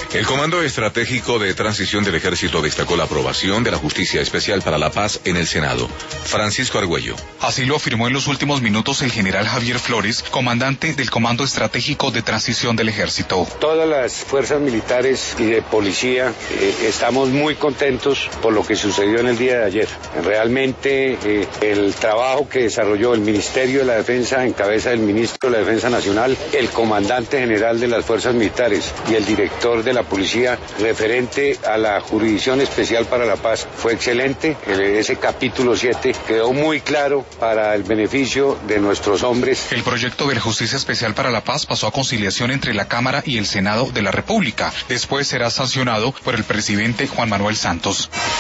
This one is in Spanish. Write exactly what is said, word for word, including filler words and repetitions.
El Comando Estratégico de Transición del Ejército destacó la aprobación de la Justicia Especial para la Paz en el Senado. Francisco Argüello. Así lo afirmó en los últimos minutos el general Javier Flores, comandante del Comando Estratégico de Transición del Ejército. Todas las fuerzas militares y de policía eh, estamos muy contentos por lo que sucedió en el día de ayer. Realmente eh, el trabajo que desarrolló el Ministerio de la Defensa en cabeza del Ministro de la Defensa Nacional, el comandante general de las fuerzas militares y el director de la policía referente a la Jurisdicción Especial para la Paz fue excelente. Ese capítulo siete quedó muy claro para el beneficio de nuestros hombres. El proyecto de la Justicia Especial para la Paz pasó a conciliación entre la Cámara y el Senado de la República. Después será sancionado por el presidente Juan Manuel Santos.